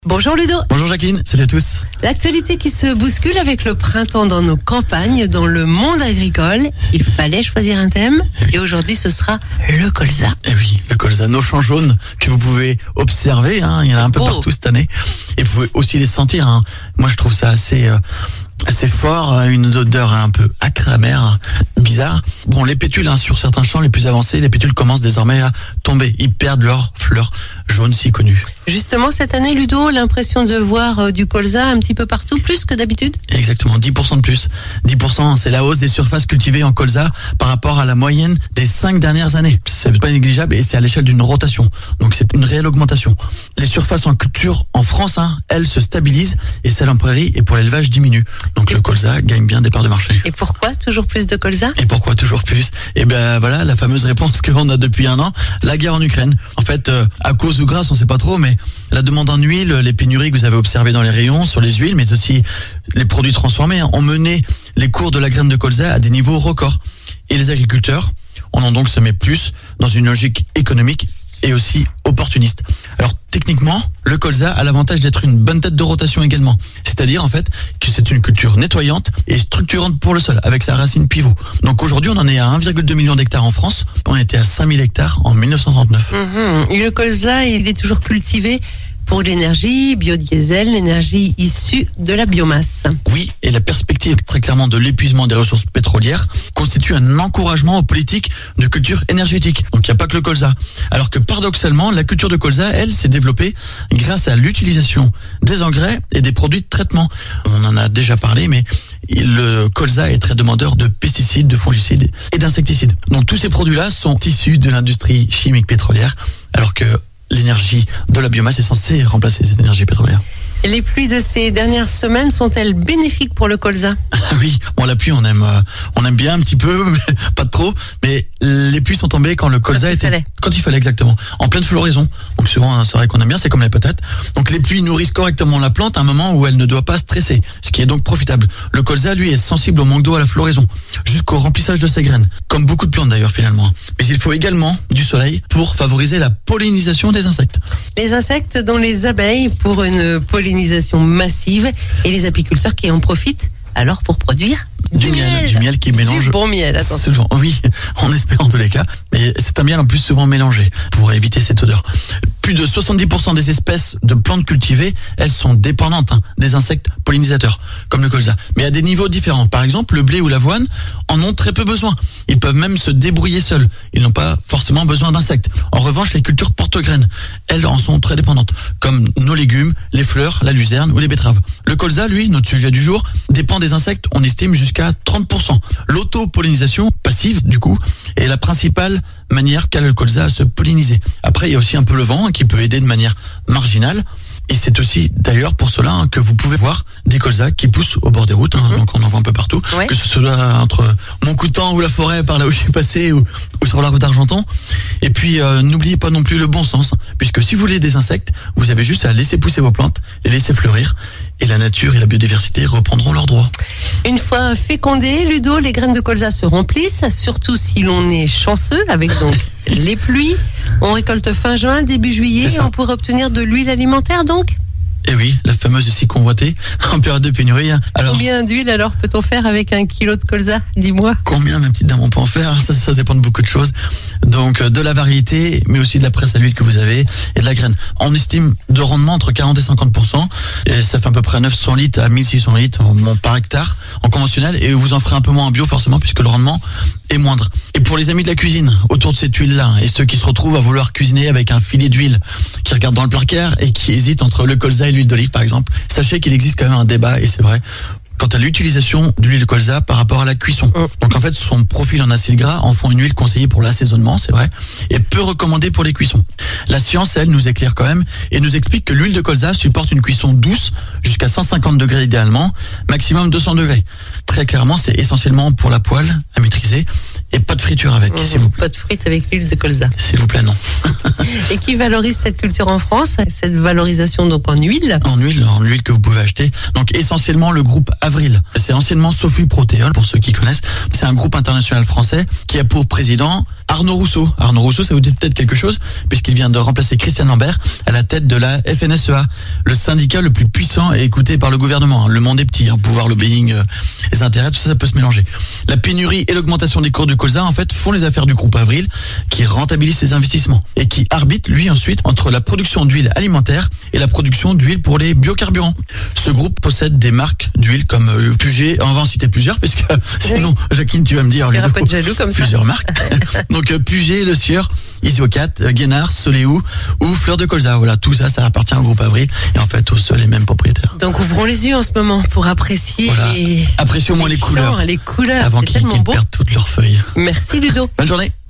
Bonjour Ludo. Bonjour Jacqueline, salut à tous. L'actualité qui se bouscule avec le printemps dans nos campagnes, dans le monde agricole. Il fallait choisir un thème et aujourd'hui ce sera le colza. Et oui, le colza, nos champs jaunes que vous pouvez observer, il y en a un peu partout cette année. Et vous pouvez aussi les sentir. Moi je trouve ça assez fort, une odeur un peu acre, amère, bizarre. Bon, les pétules, sur certains champs les plus avancés, les pétules commencent désormais à tomber. Ils perdent leur fleur jaune si connue. Justement, cette année, Ludo, l'impression de voir du colza un petit peu partout, plus que d'habitude. Exactement, 10% de plus. 10%, c'est la hausse des surfaces cultivées en colza par rapport à la moyenne des 5 dernières années. C'est pas négligeable et c'est à l'échelle d'une rotation. Donc c'est une réelle augmentation. Les surfaces en culture en France, elles se stabilisent et celles en prairie et pour l'élevage diminuent. Donc le colza gagne bien des parts de marché. Et pourquoi toujours plus de colza ? Et pourquoi toujours plus ? Et ben voilà la fameuse réponse qu'on a depuis un an, la guerre en Ukraine. En fait, à cause ou grâce, on sait pas trop, mais la demande en huile, les pénuries que vous avez observées dans les rayons, sur les huiles, mais aussi les produits transformés, ont mené les cours de la graine de colza à des niveaux records. Et les agriculteurs en ont donc semé plus dans une logique économique et aussi opportuniste. Alors techniquement, le colza a l'avantage d'être une bonne tête de rotation également. C'est-à-dire en fait que c'est une culture nettoyante et structurante pour le sol avec sa racine pivot. Donc aujourd'hui on en est à 1,2 million d'hectares en France. On était à 5000 hectares en 1939. Et le colza, il est toujours cultivé pour l'énergie, biodiesel, l'énergie issue de la biomasse. Oui, et la perspective très clairement de l'épuisement des ressources pétrolières constitue un encouragement aux politiques de culture énergétique. Donc il n'y a pas que le colza. Alors que paradoxalement, la culture de colza, elle, s'est développée grâce à l'utilisation des engrais et des produits de traitement. On en a déjà parlé, mais le colza est très demandeur de pesticides, de fongicides et d'insecticides. Donc tous ces produits-là sont issus de l'industrie chimique pétrolière, alors que l'énergie de la biomasse est censée remplacer cette énergie pétrolière. Les pluies de ces dernières semaines sont-elles bénéfiques pour le colza ? Oui, bon, la pluie, on aime bien un petit peu, mais pas trop. Mais les pluies sont tombées quand le colza quand il fallait exactement, en pleine floraison. Donc souvent, c'est vrai qu'on aime bien, c'est comme les patates. Donc les pluies nourrissent correctement la plante à un moment où elle ne doit pas stresser, ce qui est donc profitable. Le colza, lui, est sensible au manque d'eau à la floraison, jusqu'au remplissage de ses graines, comme beaucoup de plantes d'ailleurs finalement. Mais il faut également du soleil pour favoriser la pollinisation des insectes. Les insectes dont les abeilles pour une pollinisation massive et les apiculteurs qui en profitent alors pour produire du miel qui mélange. Du bon miel, attention. Souvent, oui, en espérant en tous les cas. Mais c'est un miel en plus souvent mélangé pour éviter cette odeur. Plus de 70% des espèces de plantes cultivées, elles sont dépendantes des insectes pollinisateurs, comme le colza. Mais à des niveaux différents. Par exemple, le blé ou l'avoine en ont très peu besoin. Ils peuvent même se débrouiller seuls. Ils n'ont pas forcément besoin d'insectes. En revanche, les cultures porte-graines, elles en sont très dépendantes, comme nos légumes, les fleurs, la luzerne ou les betteraves. Le colza, lui, notre sujet du jour, dépend des insectes, on estime jusqu'à 30%. L'auto-pollinisation passive, du coup, est la principale manière qu'a le colza à se polliniser. Après, il y a aussi un peu le vent qui peut aider de manière marginale. Et c'est aussi d'ailleurs pour cela que vous pouvez voir des colzas qui poussent au bord des routes. Donc on en voit un peu partout. Ouais. Que ce soit entre Montcoutan ou la forêt par là où je suis passé ou sur la route d'Argenton. Et puis n'oubliez pas non plus le bon sens. Puisque si vous voulez des insectes, vous avez juste à laisser pousser vos plantes, les laisser fleurir. Et la nature et la biodiversité reprendront leurs droits. Une fois fécondées, Ludo, les graines de colza se remplissent, surtout si l'on est chanceux avec donc les pluies. On récolte fin juin, début juillet, et on pourrait obtenir de l'huile alimentaire donc ? Et oui, la fameuse si convoitée en période de pénurie. Alors, combien d'huile alors peut-on faire avec 1 kilo de colza ? Dis-moi. Combien, ma petite dame, on peut en faire ? Ça dépend de beaucoup de choses. Donc de la variété, mais aussi de la presse à l'huile que vous avez et de la graine. On estime de rendement entre 40 et 50%. Et ça fait à peu près 900 litres à 1600 litres par hectare en conventionnel. Et vous en ferez un peu moins en bio forcément puisque le rendement est moindre. Et pour les amis de la cuisine, autour de cette huile-là, et ceux qui se retrouvent à vouloir cuisiner avec un filet d'huile, qui regardent dans le placard et qui hésitent entre le colza et l'huile d'olive par exemple, sachez qu'il existe quand même un débat, et c'est vrai, quant à l'utilisation de l'huile de colza par rapport à la cuisson. Donc en fait, son profil en acides gras en font une huile conseillée pour l'assaisonnement, c'est vrai, et peu recommandée pour les cuissons. La science, elle, nous éclaire quand même et nous explique que l'huile de colza supporte une cuisson douce jusqu'à 150 degrés idéalement, maximum 200 degrés. Très clairement, c'est essentiellement pour la poêle à maîtriser et pas de friture avec, s'il vous plaît. Pas de frites avec l'huile de colza. S'il vous plaît, non. Et qui valorise cette culture en France, cette valorisation donc en huile ? En huile que vous pouvez acheter. Donc essentiellement le groupe Avril. C'est anciennement Sophie Protéol pour ceux qui connaissent. C'est un groupe international français qui a pour président Arnaud Rousseau. Arnaud Rousseau, ça vous dit peut-être quelque chose, puisqu'il vient de remplacer Christian Lambert à la tête de la FNSEA, le syndicat le plus puissant et écouté par le gouvernement. Le monde est petit, pouvoir, lobbying, les intérêts, tout ça, ça peut se mélanger. La pénurie et l'augmentation des cours du colza, en fait, font les affaires du groupe Avril, qui rentabilise ses investissements et qui arbitre, lui, ensuite, entre la production d'huile alimentaire et la production d'huile pour les biocarburants. Ce groupe possède des marques d'huile comme Puget, on va en citer plusieurs, puisque sinon, Jacqueline, tu vas me dire, il n'y aura pas de jaloux comme plusieurs marques. Donc Puget, Le Sieur, Isiocat, Guénard, Soleil ou Fleur de Colza. Voilà, tout ça, ça appartient au groupe Avril et en fait aux seuls et mêmes propriétaires. Donc ouvrons les yeux en ce moment pour apprécier voilà. Appréciez au moins les couleurs. Les couleurs. Avant qu'ils perdent toutes leurs feuilles. Merci Ludo. Bonne journée.